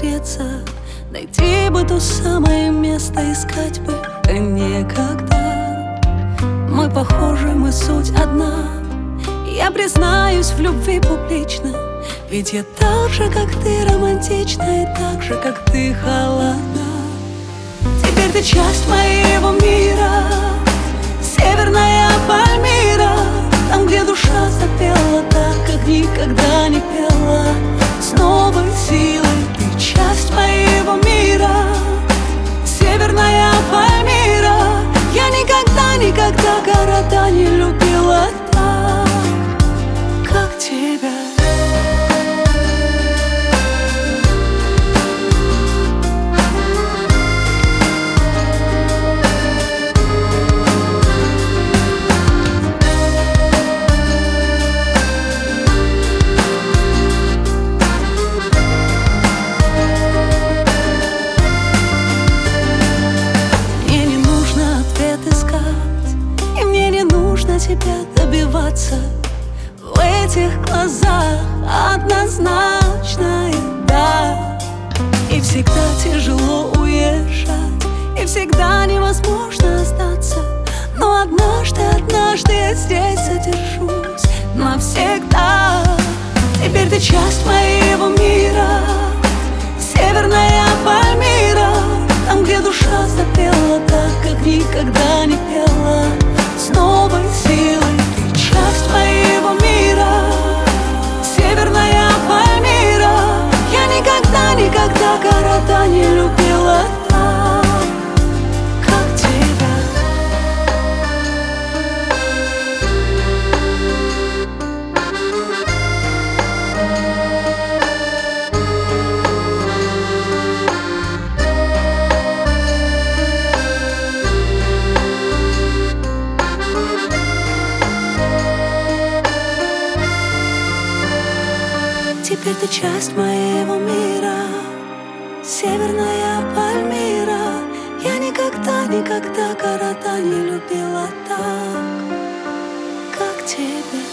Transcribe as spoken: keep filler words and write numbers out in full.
согреться, найти бы то самое место, искать бы некогда. Мы похожи, мы суть одна. Я признаюсь в любви публично, ведь я так же, как ты, романтична, и так же, как ты, холодна. Теперь ты часть моего мира, северная Пальмира, там, где душа запела так, как никогда не пела. С новой силой ты часть моего мира, северная Пальмира. Я никогда, никогда города не любила так, как тебя. Тебя добиваться в этих глазах однозначно, да. И всегда тяжело уезжать, и всегда невозможно остаться. Но однажды, однажды я здесь задержусь навсегда. Теперь ты часть моего мира, северная Пальмира, там, где душа запела так, как никогда не пела. С новой силой ты часть моего мира, северная Пальмира. Я никогда, никогда города не любила так, как тебя. Теперь ты часть моего мира, северная Пальмира. Я никогда, никогда города не любила так, как тебя.